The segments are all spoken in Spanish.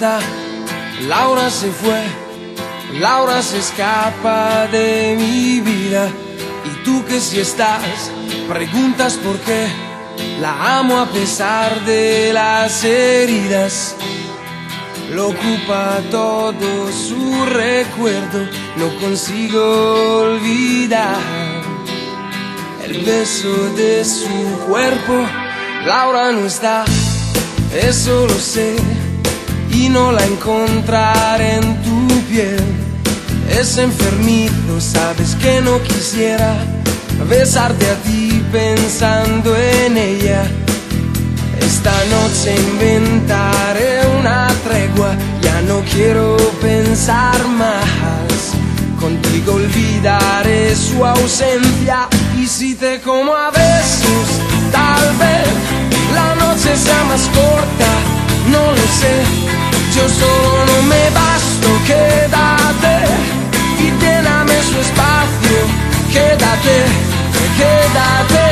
está, Laura se fue, Laura se escapa de mi vida. Y tú que si estás, preguntas por qué la amo a pesar de las heridas. Lo ocupa todo su recuerdo, no consigo olvidar el beso de su cuerpo. Laura no está, eso lo sé, y no la encontraré en tu piel. Es enfermizo, sabes que no quisiera besarte a ti pensando en ella. Esta noche inventaré una tregua, ya no quiero pensar más. Contigo olvidaré su ausencia, y si te como a besos, tal vez la noche sea más corta, no lo sé. Yo solo no me basto, quédate y lléname su espacio. Quédate, quédate.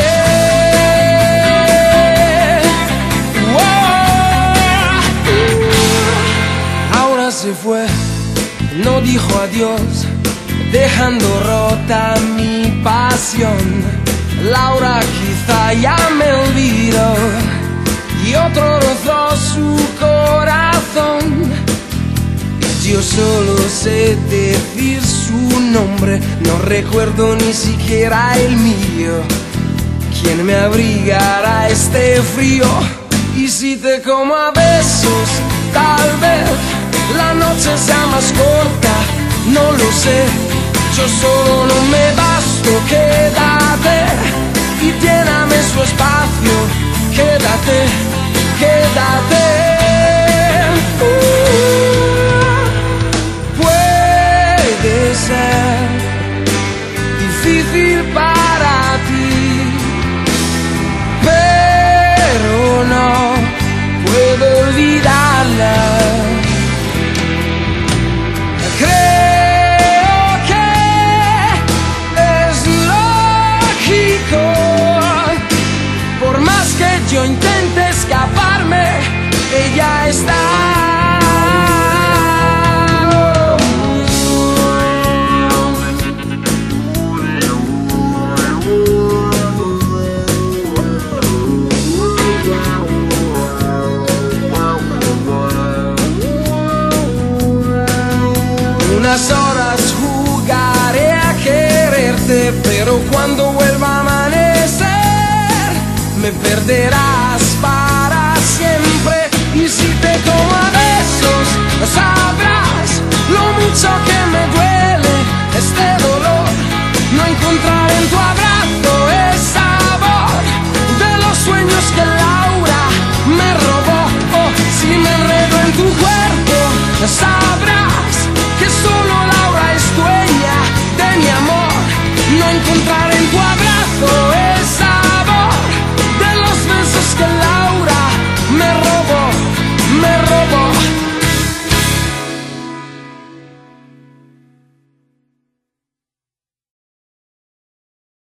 Ahora se fue, no dijo adiós, dejando rota mi pasión. Laura quizá ya me olvidó y otro rozó su corazón. Yo solo sé decir su nombre, no recuerdo ni siquiera el mío. ¿Quién me abrigará este frío? Y si te como a besos, tal vez la noche sea más corta, no lo sé. Yo solo no me basto, quédate y lléname su espacio. Quédate, quédate. Puede ser difícil para ti, pero no puedo olvidarla. Creo que es lógico, por más que yo intente escaparme, ella está. Unas horas jugaré a quererte, pero cuando vuelva a amanecer me perderá.